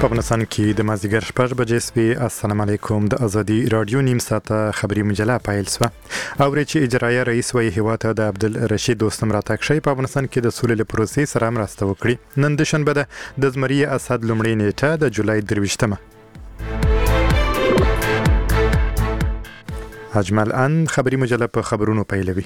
په افغانستان کې د مازدیګر 6 بجې سوي. السلام علیکم. د ازادي رادیو نیم ساعته خبري مجله پیل سوه. اوري چې اجرایه رئیس وی هیواد د عبدالرشید دوستم راتګ شي په افغانستان کې د سولې پروسې سره مرسته وکړي. نن د شنبه د زمري اسد لومړی نیټه د جولای 23مه. اجمل ان خبري مجله په خبرونو پیلوي.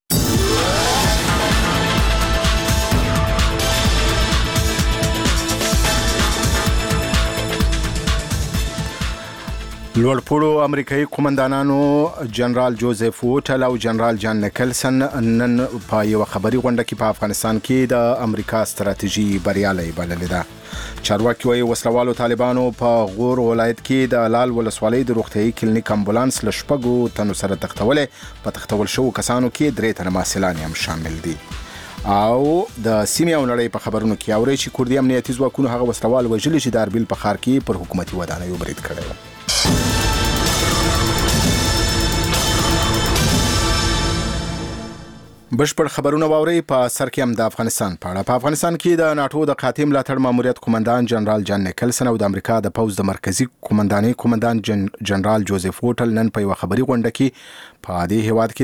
لوړپوړو امریکایي قومندانانو جنرال جوزف ووټل او جنرال جان نیکلسن نن په یو خبري غونډه کې په افغانستان کې د امریکا ستراتیژي بریالۍ بللې ده. چارواکي وايي وسلوالو طالبانو په غور ولایت کې د لال ولسوالۍ د روغتيایي کلینیک امبولانس له شپږو تنو سره تختولې. په تختول شو کسانو کې 3 تنه محصلان هم شامل دي. او د سیمې او نړۍ په خبرونو کې اوري چې کوردي امنیتي ځواکونو هغه وسلوال وژلي چې د اربیل په ښار کې پر حکومتي ودانیو برید کړی و. بشپړ خبرونه واوري. په سر کې هم د افغانستان په اړه. په افغانستان کې د ناتو د قاطع ملاتړ ماموریت قومندان جنرال جان نیکلسن او د امریکا د پوز د مرکزی قومندان جنرال جوزف ووټل نن په یو خبري غونډه کې په دې هیواد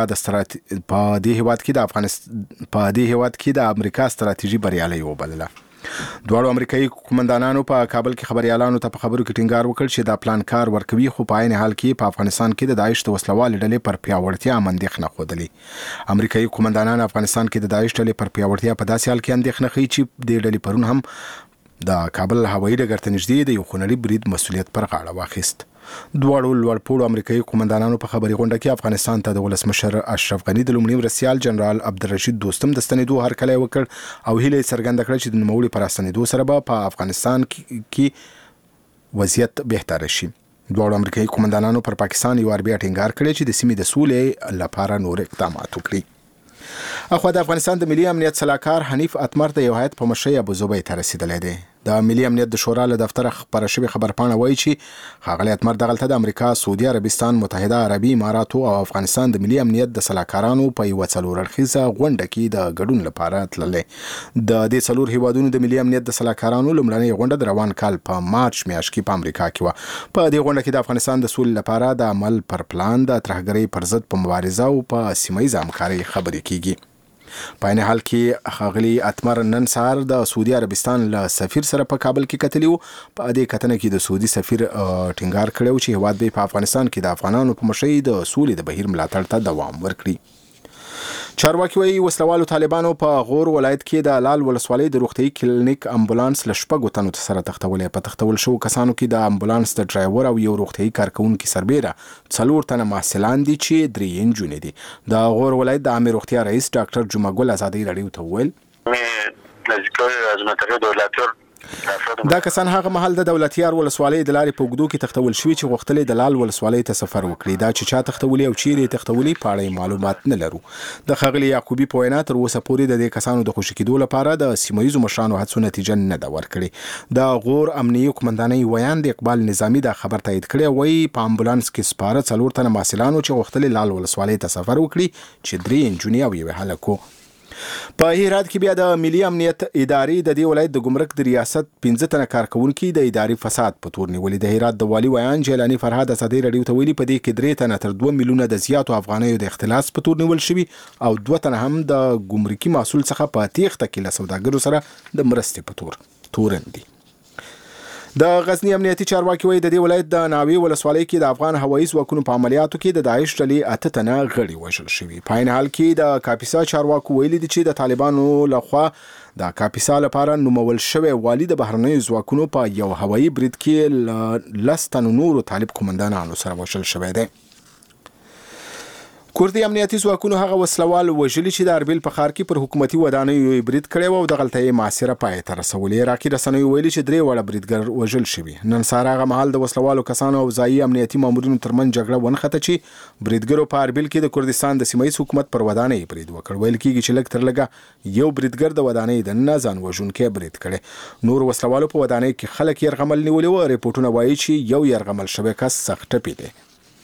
کې د امریکا ستراتیژي بریالۍ وبلله. دواړو امریکایي قومندانانو په کابل کې خبريالانو ته په خبرو کې ټینګار وکړ چې دا پلان کار ورکوي، خو په عین حال کې په افغانستان کې د داعش د وسلوال ډلې پر پیاوړتیا اندېښنه خوده. امریکایي قومندانان افغانستان کې د داعش ډلې پر پیاوړتیا په داسې حال کې اندېښنه کوي چې د ډلې پرون هم د کابل هوایي ډګر ته نږدې د یو خونړي برید مسؤلیت پر غاړه واخیست. دواړو لوړپوړو امریکایي قومندانانو په خبري غونډه کې افغانستان ته د ولسمشر اشرف غني د لومړي مرستیال جنرال عبدالرشید دوستم د ستنېدو هرکلی وکړ او هیله څرګنده کړه چې د نوموړي پر ستنېدو سره به په افغانستان کې وضعیت بهتر شي. دواړو امریکایي قومندانانو پر پاکستان یو بیا ټینګار کړی چې د سیمې د سولې لپاره نور اقدامات وکړي. اخو د افغانستان د ملي امنیت صلاحکار حنیف اتمر د یو هیئت په مشرۍ ابوظبي ته رسیدلی دی. د ملي امنیت د شورا له دفتر خبره شوی خبرپاڼه وایي چې ښاغلی اتمر دغلته د امریکا، سعودي عربستان، متحده عربي اماراتو او افغانستان د ملي امنیت د صلاحکارانو په یو 4 اړخیزه غونډه کې د ګډون لپاره تللی. د دې 4 هیوادونو د ملي امنیت د صلاحکارانو لومړنۍ غونډه د روان کال په مارچ میاشت کې په امریکا کې و. په دې غونډه کې د افغانستان د سولې لپاره د عمل پر پلان، د ترهګرۍ پر ضد په مبارزه او په سیمه ییزه همکارۍ خبرې کیږي. په عین حال کې ښاغلي اتمر نن سهار د سعودي عربستان له سفیر سره په کابل کې کتلی و. په دې کتنه کې د سعودي سفیر ټینګار کړی و چې هیواد به په افغانستان کې د افغانانو په مشرۍ د سولې د بهیر ملاتړ ته دوام ورکړي. چارواکي وايي وسلوالو طالبانو په غور ولایت کې د لال ولسوالۍ د روغتيایي کلینیک امبولانس له شپږو تنو سره تختولې. په تختول شو کسانو کې د امبولانس د ډرایور او یو روغتيایي کارکونکي سربیره 4 تنه محصلان دي چې 3 نجونې دي. د غور ولایت د عامه روغتیا رئیس ډاکټر جمعه ګل ازادي رادیو ته وویل دا کسان هغه محل د دولتيار ولسوالۍ د لارې په اوږدو کې تختول شوي چې غوښتلې د لال ولسوالۍ ته سفر وکړي. دا چې چا تختولي او چیرې تختولي په اړه معلومات نه لرو. د ښاغلي یعقوبي په وینا تر اوسه پورې د دې کسانو د خوشي کېدو لپاره د سیمه ییزو مشرانو هڅو نتیجه نه ده ورکړې. د غور امنیتي قومندانۍ ویان د اقبال نظامي دا خبر تایید کړی. وایي په امبولانس کې سپاره 4 تنه محصلانو چې غوښتلې لال ولسوالۍ ته سفر وکړي چې 3 نجونې او یو هلک و. په هرات کې بیا د ملي امنیت ادارې د دې ولایت د ګمرک د ریاست 15 تنه کارکونکي د اداري فساد په تور نیولې. د هرات د والي ویان جیلانی فرهاد ازادي رادیو ته ویلي په دې کې 3 تنه تر 2 میلیونه د زیاتو افغانیو د اختلاس په تور نیول شوي او 2 تنه هم د ګمرکي محصول څخه په تېښته کې له سوداګرو سره د مرستې په تورن دي. د غزنی امنیتي چارواکي وایي د دې ولایت د ناوې ولسوالۍ کې د افغان هوایي ځواکونو په عملیاتو کې د داعش ډلې 8 تنه غړي وژل شوي. په عین حال کې د کاپیسا چارواکو ویلي دي چې د طالبانو لخوا د کاپیسا لپاره نومول شوی والی د بهرنیو ځواکونو په یو هوایي برید کې 10 تنو نورو طالب قومندانانو سره وژل شوی دی. کوردي امنیتي ځواکونو هغه وسلوال وژلي چې د اربیل په ښار کې پر حکومتي ودانیو برید کړی او دغلته یې محاصره پای ته رسولې. عراقي رسنیو ویلي چې 3 وړه بریدګر وژل شوي. نن سهار هغه مهال د وسلوالو کسانو او ځایي امنیتي مامورینو ترمنځ جګړه ونښته چې بریدګرو په اربیل کې د کردستان د سیمه ییز حکومت پر ودانۍ برید وکړ. ویل کېږي چې لږ تر لږه یو بریدګر د ودانۍ دننه ځان وژونکی برید کړی. نور وسلوالو په ودانۍ کې خلک یرغمل نیولي و. ریپورټونه وایي چې یو یرغمل شوی کس سخت ټپي دی.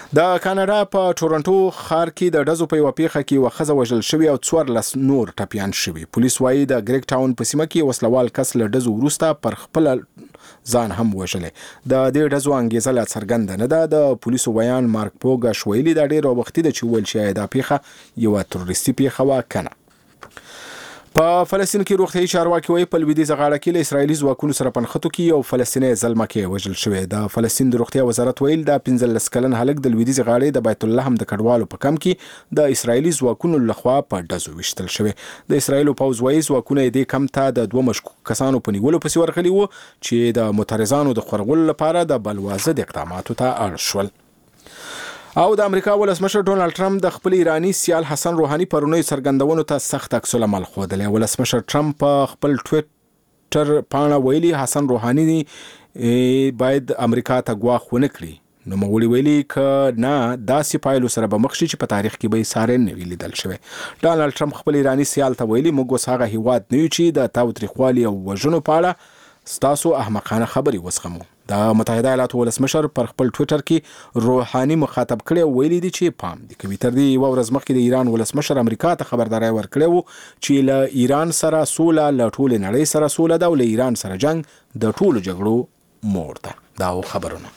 د کاناډا په ټورنټو ښار کې د ډزو په یوه پیښه کې یوه ښځه وژل شوې او 14 نور ټپیان شوي. پولیس وایي د ګریګ ټاون په سیمه کې وسلوال کس له ډزو وروسته پر خپل ځان هم وژلی. د دې ډزو انګیزه لا څرګنده نه ده. د پولیسو ویان مارک پوګاش ویلي دا ډېر وختي ده چې ویل شي دا پیښه یوه تروریستي پیښه وه کنه. په فلسطین کې روغتیايي چارواکي وایي په لویدیځه غاړه کې له اسرایلي ځواکونو سره په نښتو کې یو فلسطینی زلمکې وژل شوی. د فلسطین د روغتیا وزارت ویل دا 15 کلن هلک د لویدیځې غاړې د بیت اللحم د کډوالو په کمپ کې د اسرایلي ځواکونو لخوا په ډزو ویشتل شوی. د اسرایلو پوځ وایي ځواکونه دې کمپ ته د 2 مشکوک کسانو په نیولو پسې ورغلي وو چې د معترضانو د خورغلو لپاره د بلوازه د اقداماتو ته اړ شول. او د امریکا ولسمشر ډونالد ټرمپ د خپل ایرانی سیال حسن روحاني پرونی څرګندونو ته سخت عکس العمل ښودلی. ولسمشر ټرمپ په خپل ټویټر پاڼه ویلي حسن روحاني باید امریکا ته ګواښ ونه کړي. نو مغولي ویلي که نه داسې پایلو سره به مخ شي چې په تاریخ کې به یې ساری نه وي لیدل شوی. ډونالد ټرمپ خپل ایرانی سیال ته ویلي موږ اوس هغه هیواد نه یو چې د تاوتریخوالي او وژنو په اړه ستاسو احمقانه خبرې وزغمو. د متحده ایالاتو ولسمشر پر خپل ټویټر کې روحاني مخاطب کړی او ویلي دي چې پام دې کوي. تر دې یوه ورځ مخکې د ایران ولسمشر امریکا ته خبرداری ورکړی و چې له ایران سره سوله له ټولې نړۍ سره سوله ده او له ایران سره جنگ د ټولو جګړو مور ده. دا خبرونه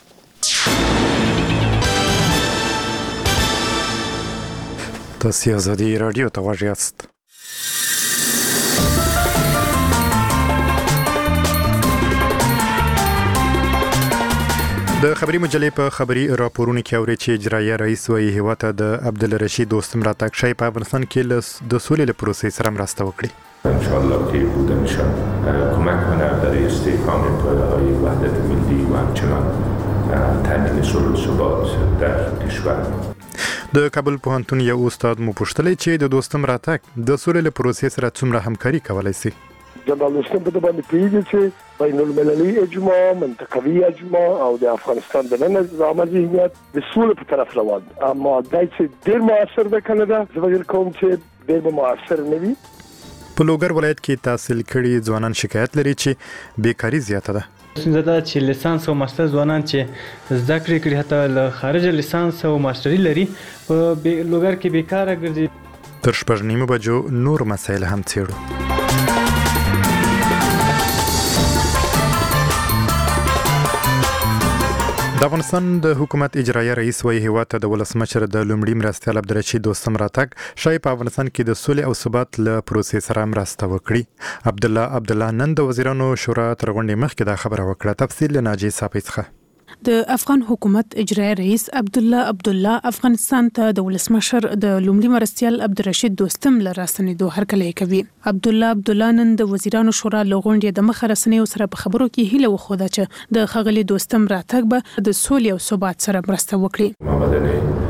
تاسو آزادي رادیو ته غوږ یاست. د خبري مجلې په خبري راپورونو کې اوري چې اجرایي رئیس وایي هیواد ته د عبدالرشید دوستم راتګ شي په افغانستان کې د سولې له پروسې سره مرسته وکړي. ان شاء الله که بوده میشن کمک کنه برای استحکام پایه‌های وحدت ملی و همچنان تامین صلح و ثبات در کشور. د کابل پوهنتون یو استاد مو پوښتلی چې د دوستم راتګ د سولې له پروسې سره څومره همکاري کولای شي. جنرال دوستم په باندې پیږي چې بین المللي اجماع منطقوي اجماع او د افغانستان د نن نظام ذهنیت د سولې په طرف روان دي. اما دای چې ډېر موثر ده کنه دا زه فکر کوم چې ډېر موثر نه وي. په لوګر ولایت کې تحصیل کړي ځوانان شکایت لري چې بیکاری زیاته ده. څنګه دا چې لیسانس او ماستر ځوانان چې زده کړې کړي حتی له خارج لیسانس او ماستري لري په لوګر کې بیکاره ګرځي. تر 8:30 بجو نور مسایل هم څېړو. د افغانستان د حکومت اجرایي رئیس وایي هیواد ته د ولسمشر د لومړي مرستیال عبدالرشید دوستم راتګ شاید په افغانستان کې د سولې او ثبات له پروسې سره مرسته وکړي. عبدالله نن د وزیرانو شورا تر غونډې مخکې دا خبره وکړه. تفصیل له ناجی صافی څخه. د افغان حکومت اجرایي رئیس عبدالله افغانستان ته د ولسمشر د لومړي مرستیال عبدالرشید دوستم له راستنېدو هرکلی کوي. عبدالله نن د وزیرانو شورا له غونډې د مخه رسنیو سره په خبرو کې هیله وښوده چې د ښاغلي دوستم راتګ به د سولې او ثبات سره مرسته وکړي.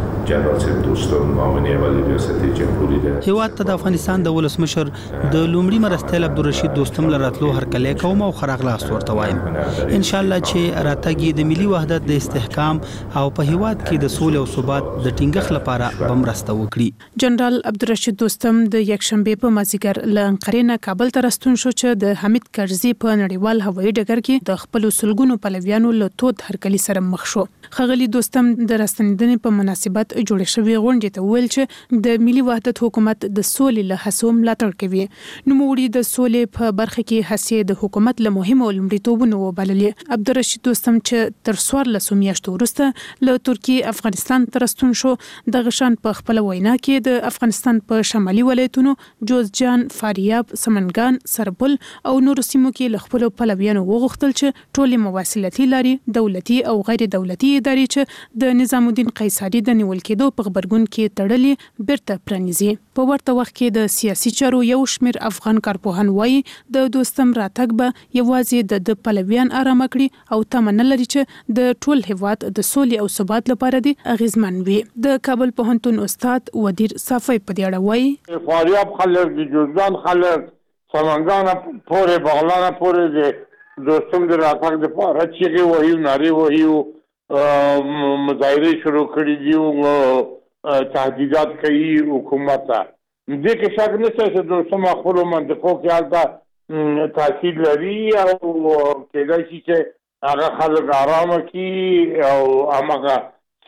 هیواد ته د افغانستان د ولسمشر د لومړي مرستیال عبدالرشید دوستم له راتلو هرکلی کوم او ښه راغلاست ورته وایم. ان شاء الله چې راتګ یې د ملي وحدت د استحکام او په هیواد کې د سولې او ثبات د ټینګښت لپاره به مرسته وکړي. جنرال عبدالرشید دوستم د یکشنبه په مازیګر له انقرې نه کابل ته راستون شو چې د حمید کرزي په نړیوال هوایي ډګر کې د خپل سلګونو پلویانو له تود هرکلی سره مخ شو. ښاغلي دوستم د راستنېدنې په مناسبت جوړ شوی غونډې ته ویل چې د ملي وحدت حکومت د سولې له هڅو ملاتړ کوي. نوموړي د سولې په برخه کې هڅې د حکومت له مهمو لومړیتوبونو وبللې. عبدالرشید دوستم چې تر 14 میاشتو وروسته له ترکیې افغانستان ته راستون شو د غشان په خپل وینا کې د افغانستان په شمالي ولایتونو جوزجان، فاریاب، سمنګان، سرپل او نورو سیمو کې له خپل پلویانو وغوښتل چې ټولې مواصلاتي لارې دولتي او غیر دولتي ادارې چې د نظام الدین قیصري د نیول کېدو په خبرګون کې تړلې بیرته پرانیزي. په ورته وخت کې د سیاسي چارو یو شمېر افغان کارپوهان وایي د دوستم راتګ به یوازې د پلویان آرام کړي او تمه نه لري چې د ټول هیواد د سولې او ثبات لپاره دی اغیزمن وي. د کابل پوهنتون استاد ودیر صافی په دې اړه وایي فاریاب خلک د جوزجان خلک سمنګان پورې بغلان پورې د دوستم د راتګ لپاره چیغې وهي نارې وهي مظاهرې شروع کړي دي تهدیدات کوي حکومت ته. دې کې شک نشته چې دوستم خپلو منطقو کې هلته تاثیر لري او کېدای شي چې هغه خلک آرامه کی او هغه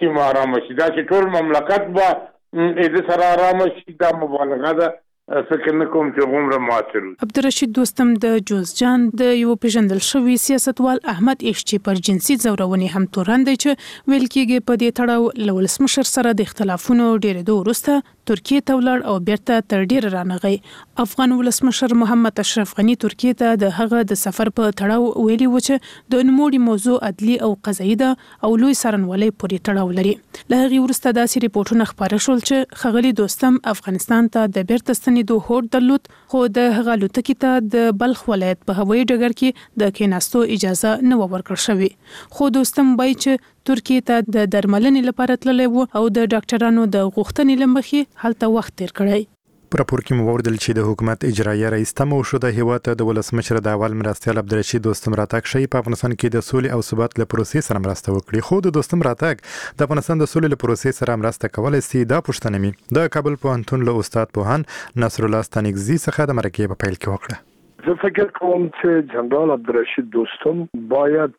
سیمه آرامه شي. دا چې ټول مملکت به د سره آرامه شي دا مبالغه ده، فکر نه کوم چې غومره موثر وي. عبدالرشید دوستم د جوزجان د یو پیژندل شوی سیاستوال احمد ایشچی پر جنسي ځورونې هم تورن دی چې ویل کېږي په دې تړاو له ولسمشر سره د اختلافونو ډېرېدو وروسته ترکیې ته ولاړ او بیرته تر ډېره رانغی. افغان ولسمشر محمد اشرف غنی ترکیې ته د هغه د سفر په تړاو ویلي و چې د نوموړي موضوع عدلي او قضایي ده او لوی څارنوالۍ پورې تړاو لري. له هغې وروسته داسې ریپورټونه خپاره شول چې ښاغلي دوستم افغانستان ته د بیرته ستنېدو هوډ درلود، خو د هغه الوتکې ته د بلخ ولایت په هوایي ډګر کې د کېناستو اجازه نه ورکړل شوې. خو دوستم وایي چې ترکیې ته د درملنې لپاره تللی و او د ډاکټرانو د غوښتنې له مخې هلته وخت تیر کړی. په راپور کې مو وویل چې د حکومت اجرایه رئیس تمه وشو د هیواد د ولسمشر د اول مرستیال عبدالرشید دوستم راتګ شي په افغانستان کې د سولې او ثبات له پروسې سره مرسته وکړي. خو د دوستم راتګ د افغانستان د سولې له پروسې سره مرسته کولای شي دا پوښتنه مې د کابل پوهنتون له استاد پوهان نصر الله ستانکزي څخه د مرکې په پیل کې وکړه. زه فکر کوم چې جنرال عبدالرشید دوستم باید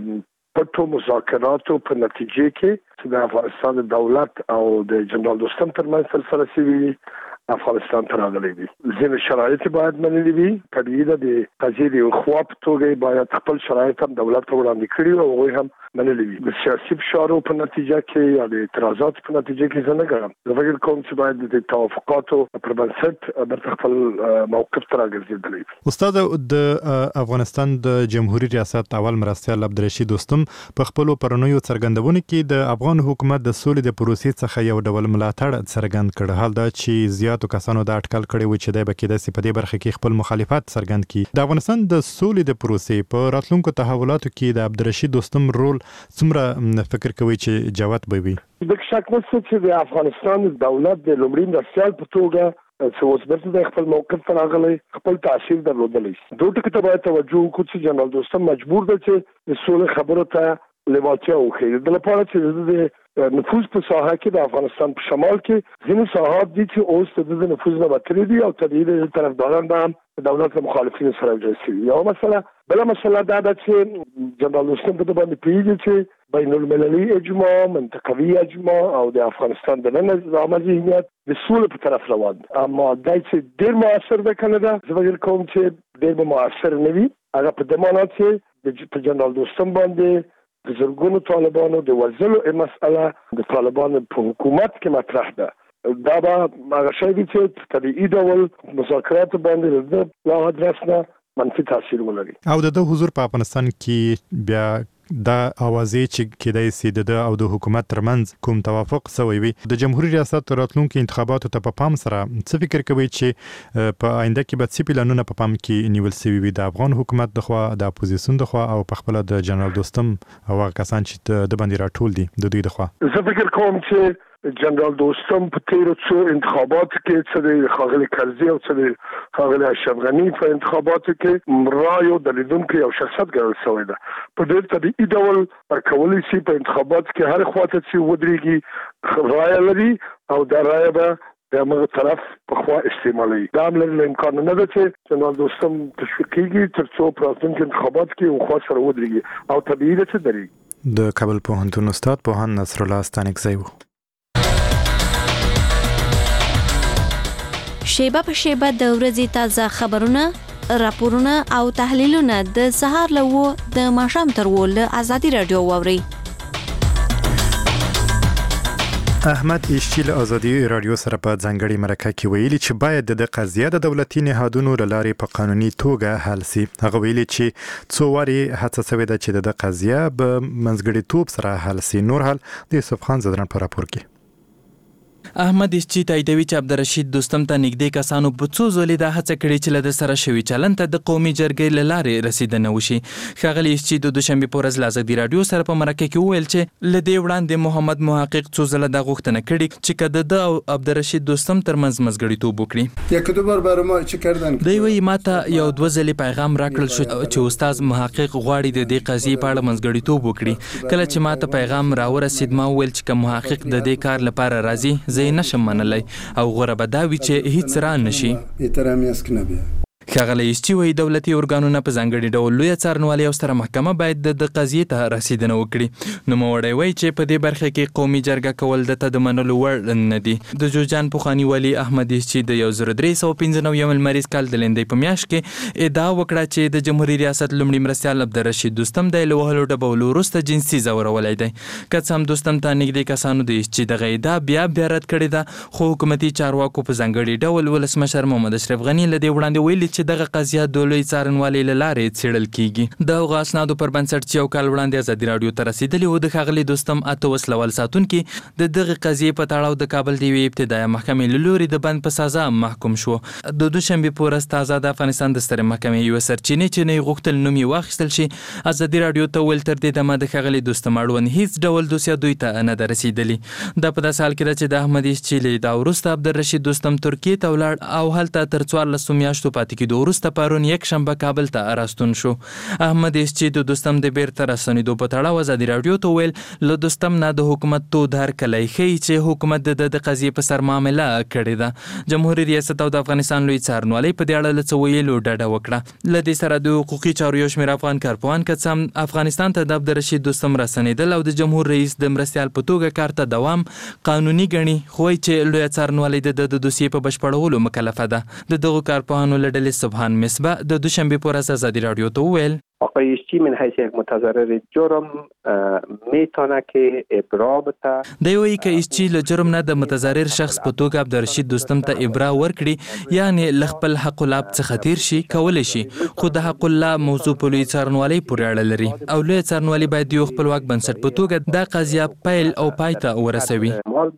پټو مذاکراتو په نتیجه کې چې د افغانستان دولت او د جنرال دوستم ترمنځ سره سوي افغانستان ته راغلي دي. ځینې شرایط باید منلي وي. طبیعي ده د قضیې د خوا په توګه باید خپل شرایط هم دولت ته وړاندې کړي او هغوی هم منلي وي. د سیاسي فشارو په نتیجه کې یا د اعتراضاتو په نتیجه کې زه نه ګڼم. زه فکر کوم چې باید د توافقاتو پر بنسټ بیرته خپل موقف ته راګرځېدلی وي. استاد د افغانستان د جمهوریت ریاست اول مرستیال عبدالرشید دوستم په خپلو پرونیو څرګندونو کې د افغان حکومت د سولې د پروسې څخه یو ډول ملاتړ څرګند کړ. حال دا چې زیاتو کسانو دا اټکل کړی و چې د بکیده سي په دې برخه کې خپل مخالفت څرګند کړي. د افغانستان د سولې د پروسې په راتلونکو تحولاتو کې د عبدالرشید دوستم رول څومره فکر کوي چې جوت به وي؟ د شک نشته چې د افغانستان دولت د لومړي مرستیال په توګه چې اوس بیرته د خپل موقف ته راغلی خپل تاثیر درلودلی شي. دوی ټکو ته باید توجه وکړو چې جنرال دوستم مجبور دی چې د سولې خبرو ته لیوالتیا وښيي. د لپاره چې د نفوذ په ساحه کې د افغانستان په شمال کې ځینې ساحات دي چې اوس د نفوذ نه وتلي دي او طبیعي د طرفداران به هم د دولت له مخالفینو سره یوځای شوي. یوه مسله. بله مسله دا ده چې جنرال دوستم په دې باندې پوهېږي چې بین المللي اجماع، منطقوي اجماع او د افغانستان د نن عامه ذهنیت د سولې په طرف روان دي. اما دا چې ډېر مؤثر ده که نه ده، زه فکر کوم چې ډېر به مؤثر نه وي. هغه په دې معنا چې په جنرال دوستم باندې د زرګونو طالبانو د وژلو مسأله د طالبانو په حکومت کې مطرح ده. دا به هغه شی وي چې طبیعي ډول مذاکرات باندې د لا ادرس نه منفي تاثیر ولري. او د حضور په افغانستان کې بیا دا اوازې چې کېدای سي د او د حکومت ترمنځ کوم توافق سوی وي د جمهوریت ریاست راتلونکو انتخاباتو ته په پام سره څه فکر کوي چې په آینده کې به څه پلانونه په پام کې نیول سوي وي د افغان حکومت د خوا، د اپوزیسیون د خوا او په خپل د جنرال دوستم او هغه کسان چې د باندې راټول دي د دوی د خوا؟ زه فکر کوم چې جنرال دوستم په تیرو څو انتخاباتو کې چې د ښاغلي کرزي او چې د ښاغلي اشرف غني په انتخاباتو کې رایو د لیدونکو یو شخصیت ګڼل شوی ده. په ډېر طبیعي ډول ورکولی شي په انتخاباتو کې هر خواته چې ودرېږي رایه لري او دا رایه به د هغه طرف په خوا استعمالوي. دا هم لري امکان نه ده چې جنرال دوستم تشویق کېږي تر څو په راتلونکو انتخاباتو کې یو خوا سره ودرېږي او طبیعي ده چې درېږي. د کابل پوهنتون استاد پوهان نصر الله ستانکزي و. شیبه په شیبه د ورځې تازه خبرونه، راپورونه او تحلیلونه د سهار له د ماښام تر له ازادي رادیو واوري. احمد ایشچی له ازادي رادیو سره په ځانګړي مرکه کې ویلي چې باید د قضیه د دولتي نهادونو لارې په قانوني توګه حل شي. هغه ویلي چې څو واري هڅه شوې ده چې د قضیه په منځګړیتوب سره حل شي. نور حال د یوسف خان زدران په راپور کې. احمد ایشچی تاییدوي چې عبدالرشید دوستم ته نږدې کسانو په څو ځلې دا هڅه کړې چې له ده سره شوي چلن ته د قومي جرګې له لارې رسیدنه وشي. ښاغلي ایشچی د دوشنبې په ورځ له ازادي راډیو سره په مرکه کې وویل چې له دې وړاندې محمد محقق څو ځله دا غوښتنه کړې چې که د ده او عبدالرشید دوستم ترمنځ منځګړیتوب وکړي. دوی وایي ما ته یو دوه ځلې پیغام راکړل شو چې استاد محقق غواړي د دې قضیې په اړه منځګړیتوب وکړي. کله چې ما ته پیغام راورسید ما وویل چې که محقق د دې کار لپاره راځي زه یې نشم منلی او غوره به دا وي چې هیڅ را نشي. ښاغلی ایسچي وایي دولتي ارګانونه په ځانګړي ډول لویه څارنوالي او ستره محکمه باید د قضیې ته رسیدنه وکړي. نوموړی وایي چې په دې برخه کې قومي جرګه کول دته د منلو وړ نه دي. د جوزجان پخواني والي احمد ایسچي د 1395 لمریز کال د لیندۍ په میاشت کې ادعا وکړه چې د جمهوریت ریاست لومړي مرستیال عبدالرشید دوستم د له وهلو ډبولو وروسته جنسي ځورولی دی. که څه هم دوستم ته نږدې کسانو د ایسچي دغه ادعا بیا رد کړې ده، خو حکومتي چارواکو په ځانګړي ډول ولسمشر محمد اشرف غني له دې وړاندې ویلي چې دغه قضیه د لوی څارنوالۍ له لارې څېړل کیږي. د هغو اسنادو پر بنسټ چې یو کال وړاندې ازادي راډیو ته رسېدلي وو، د ښاغلي دوستم اته وسلوال ساتونکي د دغه قضیې په تړاو د کابل د یوې ابتدایي محکمې له لوري د بند په سزا محکوم شو. د دوشنبې په ورځ تازه د افغانستان د سترې محکمې یوه سرچینې چې نه یې غوښتل نوم یې واخیستل شي، ازادي راډیو ته ویل تر دې دمه د ښاغلي دوستم اړوند هیڅ ډول دوسیه دوی ته نه ده رسېدلې. دا په داسې حال کې ده چې د احمد ایسچي له ادعا وروسته عبدالرشید دوستم ترکیې ته ولاړ او هلته تر 14 میاشتو پاتې کېدو وروسته پرون یکشنبه کابل ته راستون شو. احمد ایسچي د دوستم د بیرته راستنېدو په تړاو ازادي راډیو ته ویل له دوستم نه د حکومت تود هرکلی ښیي چې حکومت د قضیې په سر معامله کړې ده. جمهوریت ریاست او د افغانستان لوی څارنوالۍ په دې اړه له څه ویلو ډډه وکړه. له دې سره د حقوقي چارو یو شمېر افغان کارپوهان که څه هم افغانستان ته د عبدالرشید دوستم راستنېدل او د جمهور رئیس د مرستیال په توګه کار ته دوام قانوني ګڼي، خو وایي چې لویه څارنوالۍ د دوسیې په بشپړولو مکلفه ده. د دغو کارپوهانو له ډلې سبحان مصباح د دوشنبې په ورځ ازادي راډیو ته وویل آقای ایسچی من حیث یک متضرر جرم میتونه که ابرا بته. دی وایي که ایسچي له جرم نه د متضرر شخص په توګه عبدالرشید دوستم ته ابرا ورکړي، یعنې له خپل حق اللعب څخه تیر شي، کولی شي، خو د حق اللعب موضوع په لوی څارنوالۍ پورې اړه لري او لوی څارنوالي باید د یو خپلواک بنسټ په توګه دا قضیه پیل او پای ته ورسوي.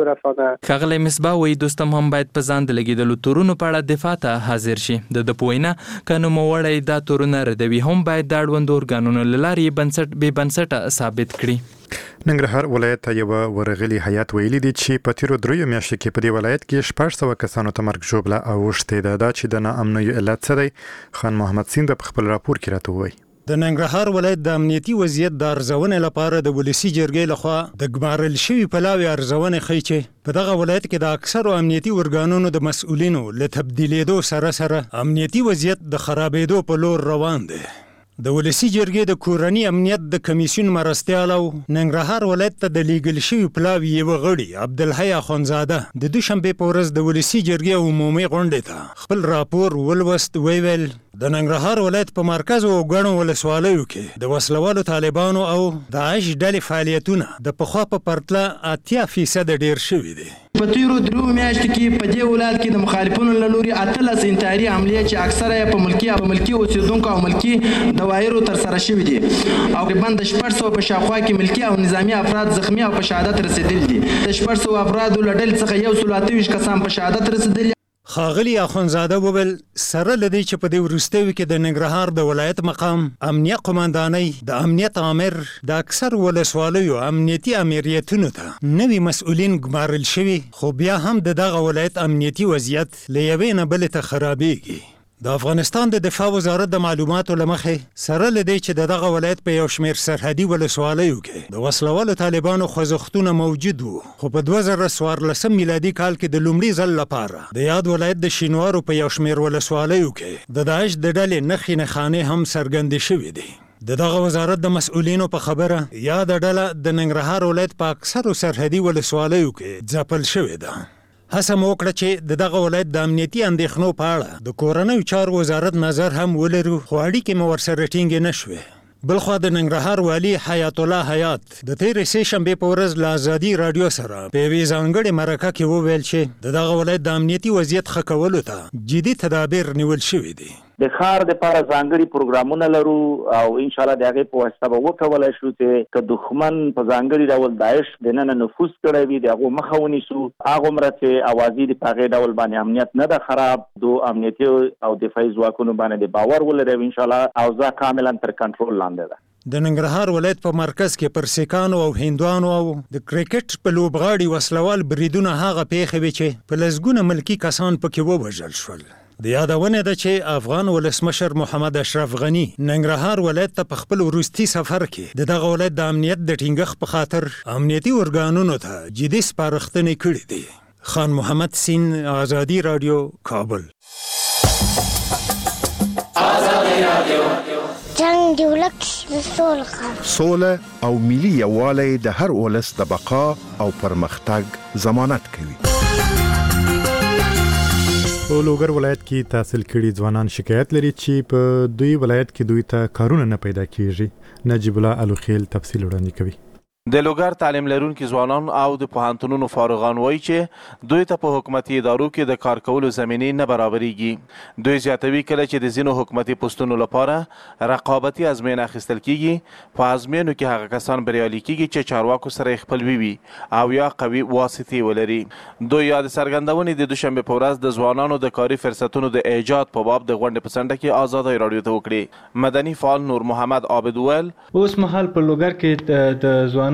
ښاغلی مصباح وایي دوستم هم باید په ځان د لګېدلو تورونو په اړه دفاع ته حاضر شي. د په وینا که نوموړی دا تورونه ردوي هم باید د اړوندو ارګانونو له لارې بې بنسټه ثابت کړي. ننګرهار ولایت ته یوه ورغلي هیات ویلي دي چې په تیرو 3 میاشتو کې په دې ولایت کې 600 کسانو ته مرګ ژوبله اوښتې ده. دا چې د ناامنیو علت څه دی، خان محمد سیند په خپل راپور کې راته ووایي. د ننګرهار ولایت د امنیتي وضعیت د ارزونې لپاره د ولسي جرګې لخوا د ګمارل شوي پلاوي ارزونې ښیي چې په دغه ولایت کې د اکثرو امنیتي ارګانونو د مسؤلینو له تبدیلېدو سره امنیتي وضعیت د خرابېدو په لور روان دی. د ولسي جرګې د کورني امنیت د کمیسیون مرستیال او ننګرهار ولایت ته د لیږل شوي پلاوي یوه غړي عبدالحی اخندزاده د دوشنبې په ورځ د ولسي جرګې عمومي غونډې ته خپل راپور ولوست. ویل د ننګرهار ولایت په مرکز او ګڼو ولسوالیو کې د وسلوالو طالبانو او داعش ډلې فعالیتونه د پخوا په پرتله 80% ډیر شوي دي. په تیرو 3 میاشتو کې په دې ولایت کې د مخالفینو له لوري 18 انتحاري عملیات چې اکثره یې په ملکي اوسیدونکو او ملکي دوایرو ترسره شوي دي او تقریبا د 600 په شاوخوا کې ملکي او نظامی افراد زخمی او په شهادت رسېدلي دي. د 600 افرادو له ډلې څخه 128 کسان په شهادت رسېدلي. ښاغلي اخندزاده وویل سره له دې چې په دې وروستیو کې د ننګرهار د ولایت مقام امنیه قماندانۍ د امنیت عامر د اکثر ولسوالیو امنیتي امریتونو ته نوي مسؤلین ګمارل شوي، خو بیا هم د دغه ولایت امنیتي وضعیت له یوې نه بلې ته خرابېږي. د افغانستان د دفاع وزارت د معلوماتو له مخې سره له دې چې د دغه ولایت په یو شمېر سرحدي ولسوالیو کې د وسلوالو طالبانو خوځښتونه موجود وو، خو په 2014 میلادي کال کې د لومړي ځل لپاره د یاد ولایت د شینوارو په یو شمېر ولسوالیو کې د داعش د ډلې نښې نښانې هم څرګندې شوې دي. د دغه وزارت د مسؤلینو په خبره یاده ډله د ننګرهار ولایت په اکثرو سرحدي ولسوالیو کې ځپل شوې ده. هڅه مو وکړه چې د دغه ولایت د امنیتي اندېښنو په اړه د کورنیو چارو وزارت نظر هم ولرو، خو اړیکې مو ورسره ټینګې نه شوې. بلخوا د ننګرهار والي حیات الله حیات د تیرې سې شنبې په ورځ له ازادي راډیو سره په یوې ځانګړې مرکه کې وویل چې د دغه ولایت د امنیتي وضعیت ښه کولو ته جدي تدابیر نیول شوي دي. د ښار دپاره ځانګړي پروګرامونه لرو او انشاءالله د هغې په واسطه به وکولی شو چې که دښمن په ځانګړي ډول داعش دننه نفوذ کړی وي د هغو مخه ونیسو، هغومره چې اوازې دي په هغې ډول باندې امنیت نه ده خراب، دو امنیتي او دفاعي ځواکونو باندې د باور ولري انشاءالله اوضاع کاملا تر کنټرول لاندې ده. د ننګرهار ولایت په مرکز کې پر سیکانو او هندوانو او د کرکټ په لوبغاړي وسلوال بریدونه هغه پیښې وې چې په لسګونه ملکي کسان پکې ووژل شول. د یادونه ده چې افغان ولسمشر محمد اشرف غني ننګرهار ولایت ته په خپل وروستي سفر کې د دغه ولایت د امنیت د ټینګښت په خاطر امنیتي ارګانونو ته جدي سپارښتنې کړې دي. خان محمد سین، ازادي راډیو، کابل. جنگ دی ولک سوله سوله او ملي یووالی د هر ولس د بقا او پرمختګ ضمانت کوي. په لوګر ولایت کې تحصیل کړي ځوانان شکایت لري چې په دوی ولایت کې دوی ته کارونه نه پیدا کیږي. نجیب الله الوخیل تفصیل وړاندې کوي. د لوګر تعلیم لرونکي ځوانان او د پوهنتونونو فارغان وایي چې دوی ته په حکومتي ادارو کې د کار کولو زمینې نه برابرېږي. دوی زیاتوي کله چې د ځینو حکومتي پوستونو لپاره رقابتي ازموینه اخیستل کیږي، په ازموینو کې هغه کسان بریالي کیږي چې چارواکو سره خپلوي وي او یا قوي واسطې ولري. دوی یا د څرګندونې د دوشنبه په ورځ د ځوانانو د کاري فرصتونو د ایجاد په باب د غونډې په څنډه کې آزادۍ راډیو ته وکړي. مدني فعال نور محمد عابد وویل اوس مهال په لوګر کې د ځوانانو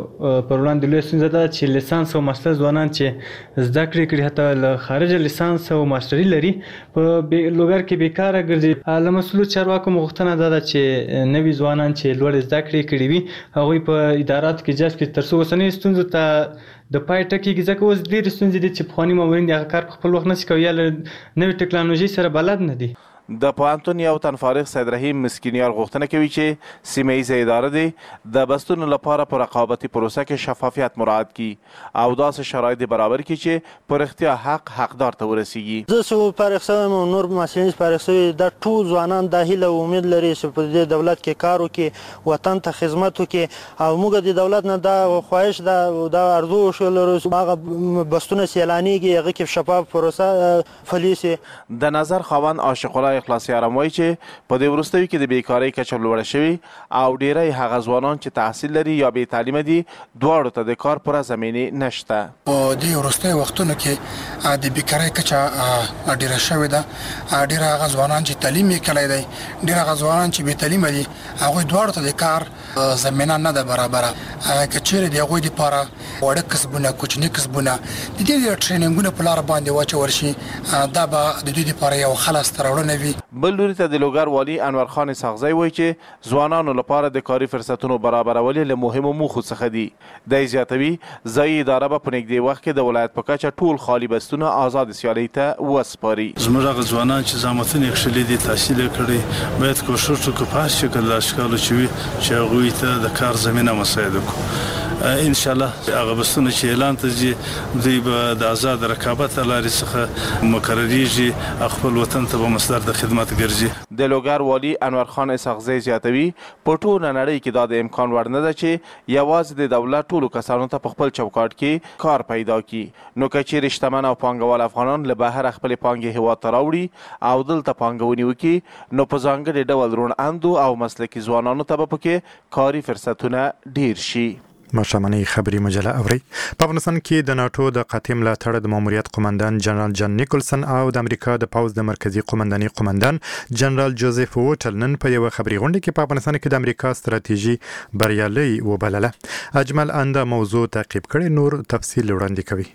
پر وړاندې لویه ستونزه ده چې لیسانس او ماستر ځوانان چې زده کړې کړي حتی له خارجه لیسانس او ماستري لري په لوګر کې بیکاره ګرځي. له مسؤلو چارواکو غوښتنه ده چې نوي ځوانان چې لوړې زده کړې کړي وي هغوی په اداراتو کې جذب کړي تر څو اوسنیو ستونزو ته د پای ټکیږي، ځکه اوس ډېرې ستونزې دي چې پخواني مامورین د هغه کار په خپل وخت نشي کوي یا له نوې ټکنالوژۍ سره بلد نه دي. د پوهنتون یو تن فارغ سید رحیم مسکینیار غوښتنه کوي چې سیمه ییزه اداره دی د بستونو لپاره په رقابتي پروسه کې شفافیت مراعات کړي او داسې شرایط برابر کړي چې په رښتیا حقدار ته ورسیږي. زه چې فارغ شوی یم نور محصلین فارغ شوي دا ټول ځوانان دا هیله او امید لري چې په دې دولت کې کار وکړي، وطن ته خدمت وکړي او موږ د دولت نه دا خواهش دا ارزو وشو لرو هغه بستونه سیلانیږي هغه کې شفاف پروسه پلي شي. د نظر خاوند عاشق الله اخلاصي ارم وایي چې په دې وروستیو کې د بیکارۍ کچه لوړه شوې او ډیری هغه ځوانان چې تحصیل لري یا بې تعلیمه دي دواړو ته د کار پوره زمینې نشته. په دې وروستیو وختونو کې د بیکارۍ کچه ډیره شوې ده. ډیره هغه ځوانان چې تعلیم یې کړی دی، ډیره هغه ځوانان چې بې تعلیمه دي هغوی دواړو ته د کار زمینه نه ده برابره. که چیرې د هغوی دپاره واړه کسبونه کوچني کسبونه د دې ټریننګونه په لاره باندې واچول شي دا به د دوی دپاره یو ښه لاسته راوړنه وي. بل لوري ته د لوګر والي انور خان ساغزی وایي چې ځوانانو لپاره د کاري فرصتونو برابرول له مهمو موخو څخه دي. دی زیاتوي ځایي اداره به په نږدې وخت کې د ولایت په کچه ټول خالي بستونه آزاد سیالۍ ته وسپاري. زموږ هغه ځوانان چې زحمتونه یې کښلي دي تحصیل یې کړی باید کوښښ وکړو په هر شکل د اشکالو چې وي چې هغوی ته د کار زمینه مساعده کړو. انشاءالله هغه بستونه چې اعلان ته ځي دوی به د آزاد رقابت له لارې څخه مقرریږي خپل وطن ته به مصدر د خدمت ګرځي. د لوګر والي انور خان اسحاقزی زیاتوي په ټوله نړۍ کې دا د امکان وړ نه ده چې یوازې د دولت ټولو کسانو ته په خپل چوکاټ کې کار پیدا کړي. نو که چیرې شتمن او پانګوال افغانان له بهر خپلې پانګې هېواد ته راوړي او دلته پانګونې وکړي نو په ځانګړي ډول روڼ اندو او مسلکي ځوانانو ته به پکې کاري فرصتونه ډیر شي. مشامنی خبری مجله اوري. په افغانستان کې د ناتو د قاطع ملاتړ د ماموریت قومندان جنرال جان نیکلسن او د امریکا د پوز د مرکزی قومنداني قومندان جنرال جوزف ووټل نن په یو خبري غونډه کې په افغانستان کې د امریکا ستراتیژي بریالي وبلله. اجمل انده موضوع تعقیب کړي نور تفصیل وړاندې کوي.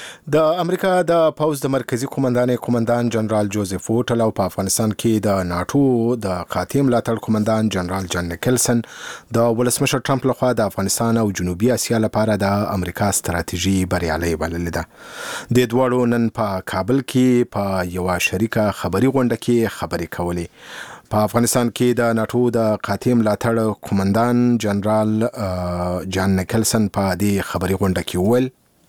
د امریکا د پوز د مرکزی قومندان جنرال جوزف ووټل او په افغانستان کې د ناتو د قاطع ملاتړ قومندان جنرال جان نیکلسن د ولسمشر ټرمپ لخوا د افغانستان او جنوبي اسیا لپاره د امریکا ستراتیژي بریالي بللې ده. د دوړو نن په کابل کې په یو شریکه خبري غونډه کې خبرې کولې. په افغانستان کې د ناتو د قاطع ملاتړ قومندان جنرال جان نیکلسن په دې خبري غونډه کې وویل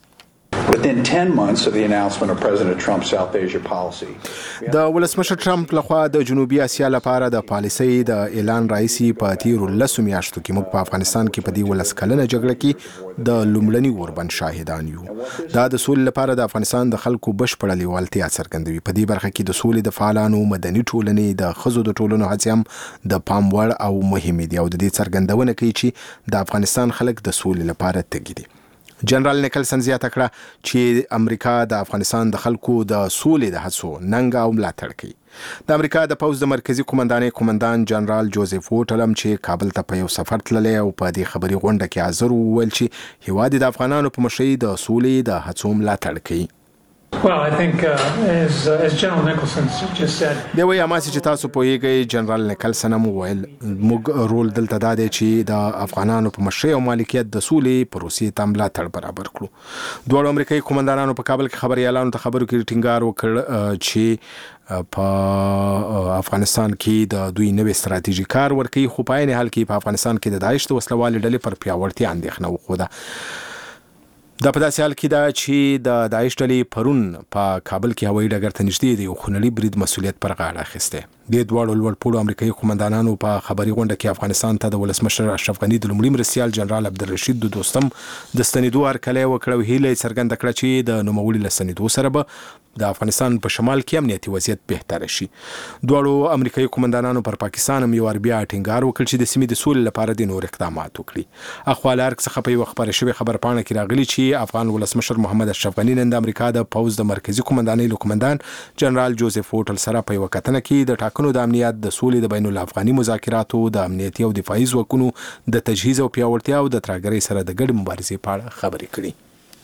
Within 10 months of the announcement of President Trump's South Asia policy. د ولسمشر ټرمپ لخوا د جنوبي اسیا لپاره د پالیسۍ د اعلان راځي په تیرو 10 میاشتو کې موږ په افغانستان کې په دې ولس کلنه جګړه کې د لومړني اوربند شاهدان یو. دا د سولې لپاره د افغانستان د خلکو بشپړه لیوالتیا څرګندوي. په دې برخه کې د سولې د فعالانو مدني ټولنې د ښځو د ټولنو هڅې هم د پام وړ او مهمې دي او د دې څرګندونه کوي چې د افغانستان خلک د سولې لپاره تږي دي. جنرال نیکلسن زیاته کړه چې امریکا د افغانستان د خلکو د سولې د هڅو ننګ او ملاتړ کوي. د امریکا د پوز د مرکزی قومندان جنرال جوزف ووټل چې کابل ته په یو سفر تللی او په دې خبري غونډه کې حاضر وویل چې هیواد د افغانانو په مشرۍ د سولې د هڅو ملاتړ کوي. Well, I think as General Nicholson just said. دی وایي اماسي چې تاسو پوهیږئ جنرال نیکلسن هم وویل موږ رول دلته دا دی چې د افغانانو په مشرۍ او مالکیت د سولې پروسې ته ملاتړ برابر کړو. دواړو امریکایي قومندانانو په کابل کې خبريالانو ته خبرو کې ټینګار وکړ چې په افغانستان کې د دوی نوې ستراتیژي کار ورکوي، خو په عین حال کې په افغانستان کې د داعش د وسلوالې ډلې پر پیاوړتیا اندېښنه وښوده. دا په داسې حال کې ده چې د داعش ډلې پرون په کابل کې هوایي ډګر ته نږدې د یو خونړي برید مسؤلیت پر غاړه اخیستی. د دواړو لوړپوړو امریکایي قومندانانو په خبري غونډه کې افغانستان ته د ولسمشر اشرف غني د لومړي مرستیال جنرال عبدالرشید دوستم د ستنېدو هرکلی وکړ او هیله یې څرګنده کړه چې د نوموړي له ستنېدو سره به د افغانستان په شمال کې امنیتي وضعیت بهتره شي. دواړو امریکایي قومندانانو پر پاکستان هم یو وار بیا ټینګار وکړ چې د سیمې د سولې لپاره د نور اقدامات وکړي. اخوا له ارګ څخه په یوه خپاره شوې خبرپاڼه کې راغلي چې افغان ولسمشر محمد اشرف غني نن د امریکا د پوځ د مرکزي قومندانۍ له قومندان جنرال جوزف ووټل سره په یوه کتنه کې د ټاکنو د امنیت د سولې د بین الافغاني مذاکراتو د امنیتي او دفاعي ځواکونو د تجهیز او پیاوړتیا او د ترهګرۍ سره د ګډې مبارزې په اړه خبرې کړي.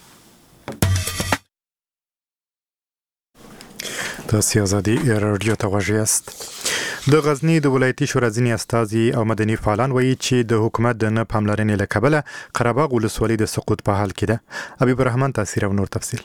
تاسو آزادي رادیو ته غوږ یاست. د غزنی د ولایتي شورا ځینې استازي او مدني فعالان وایي چې د حکومت د نه پاملرنې له کبله قره باغ ولسوالۍ د سقوط په حال کې ده. حبیب الرحمن تاثیر او نور تفصیل.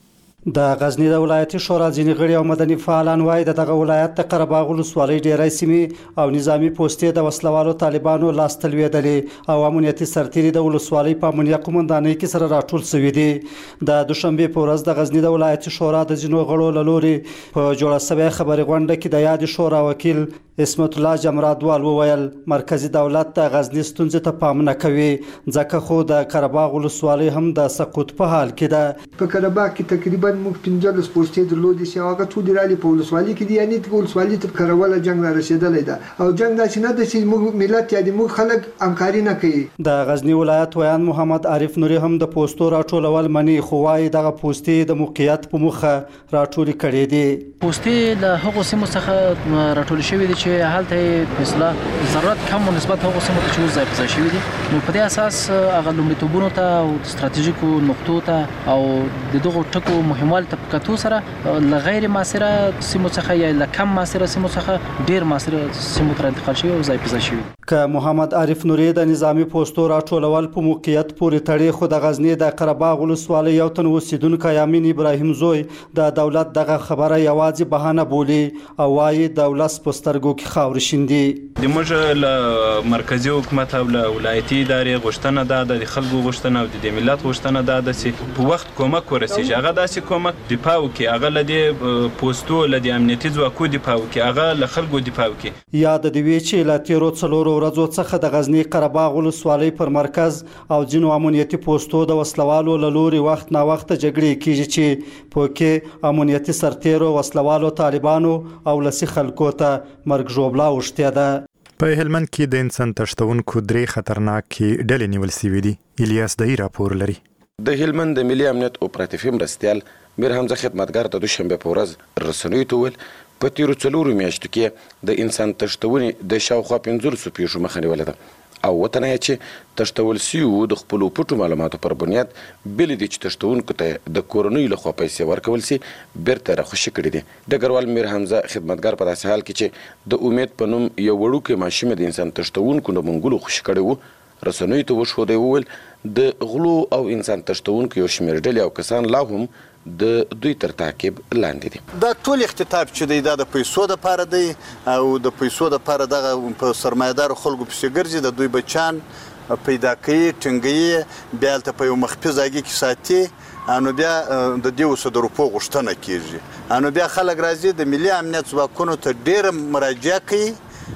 د غزنی د ولایتي شورا ځینې غړي او مدني فعالان وایي دغه ولایت د قره باغ ولسوالۍ ډیری سیمې او نظامی پوستې د وسلوالو طالبانو لاس ته لوېدلې او امنیتي سرتیري د ولسوالۍ په امنیه قومندانۍ کې سره راټول شوي دي. د دوشنبې په ورځ د غزنی د ولایتي شورا د ځینو غړو له لوري په جوړه شوې خبري غونډه کې د یاد شورا وکیل اسمت الله جمرادوال وویل مرکزی دولت د غزنی ستونزې ته پام نه کوي ځکه خو د قره باغ ولسوالۍ هم د سقوط په حال کې ده. په قره باغ کې تقریبا موږ 15 پوسټې درلودې چې هغه ټول رالي په ولسوالۍ کې دي، یعنی د ولسوالۍ تر کروله جنگ را رسیدلې ده او جنگ داسې نه ده چې موږ ملت یا موږ خلک همکاري نه کوي. د غزنی ولایت ویان محمد عارف نوري هم د پوسټو راټولول مني، خو وايي دغه پوسټې د موقعیت په مخه راټول کړي دي. پوسټې له هغو سیمو څخه راټول شوې دي چې حالت مثلا ضرورت کم نسبت هغو سیمو ته چې ځای په ځای شوي دي. نو په دې اساس هغه لومړیتوبونو ته او ستراتیژیکو نقطو ته او د دغو ټکو مهموالي ته په کتو سره له غیر مؤثره سیمو څخه یا له کم مؤثره سیمو څخه ډیر مؤثره سیمو ته انتقال شوي او ځای په ځای شوي. که محمد عارف نوري د نظامی پوسټو راټولول په موقعیت پورې تړي، خو د غزنی د قره باغ ولسوالۍ یو تن اوسیدونکی یامین ابراهیم زوی د دولت دغه خبره یوازې بهانه بولي او وايي دولت په سترګو کې خاورې شیندي. د موږ له مرکزي حکومت او له ولایتي ادارې غوښتنه ده د خلکو غوښتنه او د ملت غوښتنه ده چې په وخت کومک ورسیږي. هغه داسې کومک دفاع وکړي، هغه له دې پوسټو له د امنیتي ځواکو دفاع وکړي، هغه له خلکو دفاع وکړي. یاد دی وی چې له تیرو څلورو ورځو څخه د غزنی قره باغ ولسوالۍ پر مرکز او ځینو امنیتي پوسټو د وسلوالو له لوري وخت نا وخت جګړې کیږي چې په کې امنیتي سرتیرو وسلوالو طالبانو او لسی خلکو ته مرګ ژوبلا وشته ده. په هلمند کې د انسان تښتونکو درې خطرناکې ډلې نیول شوي دي. الیاس دای راپور لري. د هلمند د ملي امنیت اپراتیفي مرستیال میر حمزه خدمتګار د دوشنبه په ورځ رسنیو ته وویل په تیرو څلورو میاشتو کې د انسان تښتونې د شاوخوا 1500 پیښو مخه نیولې ده او وطن یې چې تښتول سوي د خپلو پټو معلوماتو پر بنیاد بلې دي چې تښتونکو ته د کورنیو لخوا پیسې ورکول سي بیرته راخوشي کړي دي. ډګروال میر حمزه خدمتګار په داسې حال کې چې د امید په نوم یو وړوکی ماشوم د انسان تښتونکو د منګولو خوشي کړی وو رسنیو ته وښودی وویل د غلو او انسان تښتونکو یو شمېر ډلې او کسان لا هم د دوی تر تعقیب لاندې دي. دا ټول اختطاف چې دی دا د پیسو دپاره دی او د پیسو دپاره دغه په سرمایه‌دارو خلکو پسې ګرځي، د دوی بچیان پیدا کوي، ټینګوي، بیا هلته په یو مخفي ځایګي کې ساتي، نو بیا د دې اوسه د روپو غوښتنه کېږي. نو بیا خلک راځي د ملي امنیت ځواکونو ته ډېره مراجعه کوي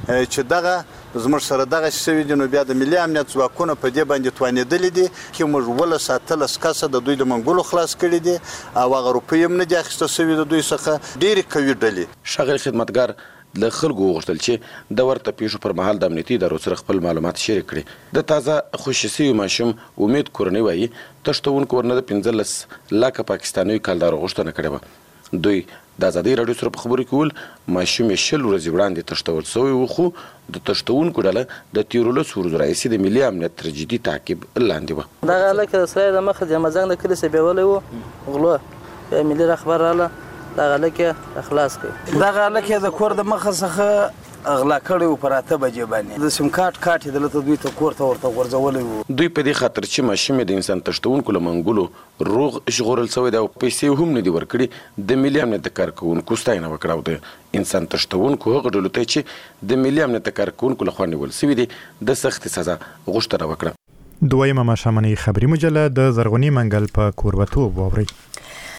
چې دغه زموږ سره دغه شوي دي. نو بیا د ملي امنیت ځواکونه په دې باندې توانېدلي دي چې موږ 18 کسه د دوی د منګولو خلاص کړي دي او هغه روپۍ هم نه دي اخیسته شوي د دوی څخه. ډېرې قوي ډلې. ښاغلي خدمتګار له خلکو وغوښتل چې د ورته پیښو پر مهال د امنیتي ادارو سره خپل معلومات شریک کړي. د تازه خوشي شوي ماشوم امید کورنۍ وایي تښتونکو ورنه د 15 لاکه پاکستاني کلدارو غوښتنه کړې وه. دوی د ازادۍ راډیو سره په خبرو کې وویل ماشوم یې 20 ورځې وړاندې تښتول شوی و، خو د تښتونکو ډله د تیرو 10 ورځو راهیسې د ملي امنیت تر جدي تعقیب لاندې وه. دغه هلک د سړی د مخه د مزنګ د کلي څخه بیولی و غلو بیا ملي رهبر راله دغه هلک خلاص کړ. دغه هلک د کور د مخه څخه اغلا کړی و پر 8 بجې باندې د سیم کارت یې دلته دوی ته کور ته ورته غورځولی و. دوی په دې خاطر چې ماشومې د انسان تښتونکو له منګولو روغ ژغورل سوی دی او پیسې هم نه دي ورکړي. د ملي امنیت د کارکوونکو ستاینه وکړه او د انسان تښتونکو هغه ډلو ته چې د ملي امنیت د کارکوونکو لخوا نیول سوي دي د سختې سزا غوښتنه وکړه. دویمه ماښامنۍ خبري مجله د زرغونې منګل په کوربتوب واورئ.